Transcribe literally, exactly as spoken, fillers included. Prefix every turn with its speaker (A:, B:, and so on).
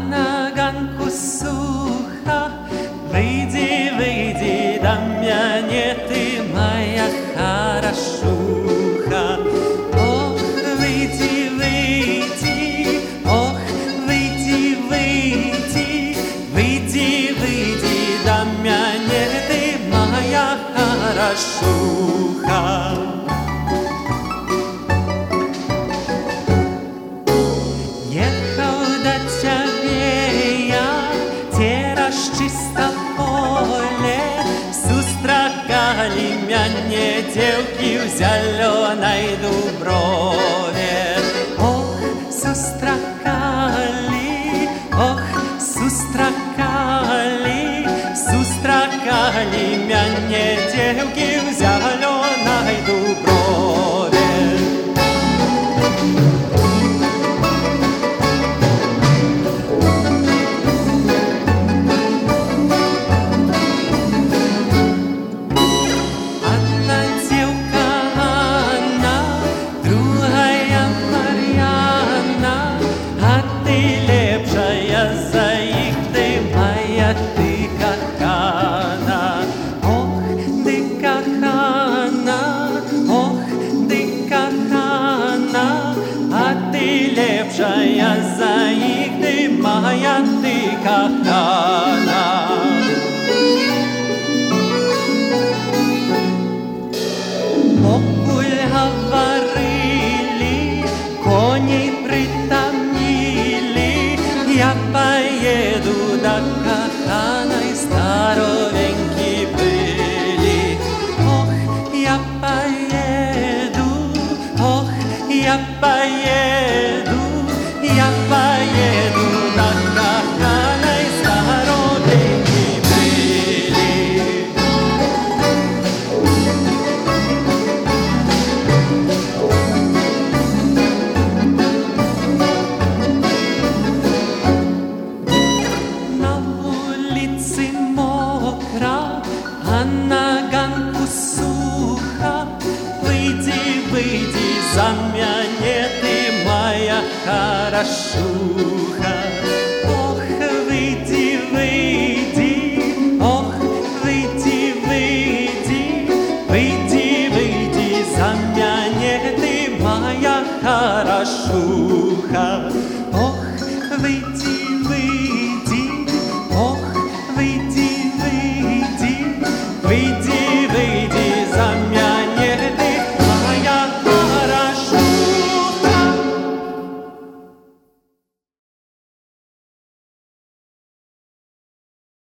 A: на ганку суха, выйди, выйди до меня, ты моя хорошуха. Ох, выйди, выйди, ох, выйди, выйди, выйди, выйди до меня, ты моя хорошуха. Чисто поле, сустракали меня девки в зеленой дуброве. Ох, сустракали, ох, сустракали, сустракали меня девки в зеленой дуброве. Ты кохана, ох, ты кохана, ох, ты кохана, а ты лепшая за их, ты моя, ты кохана. Окуль говорили, коней притомнили, я поеду до коханой, здоровеньки были. Ох, я поеду, ох, я поеду, я поеду до коханой, здоровеньки были. А на ганку суха, выйди, выйди за меня, ты моя хорошуха. Ох, выйди, выйди, ох, выйди, выйди, выйди, выйди за меня, ты моя хорошуха.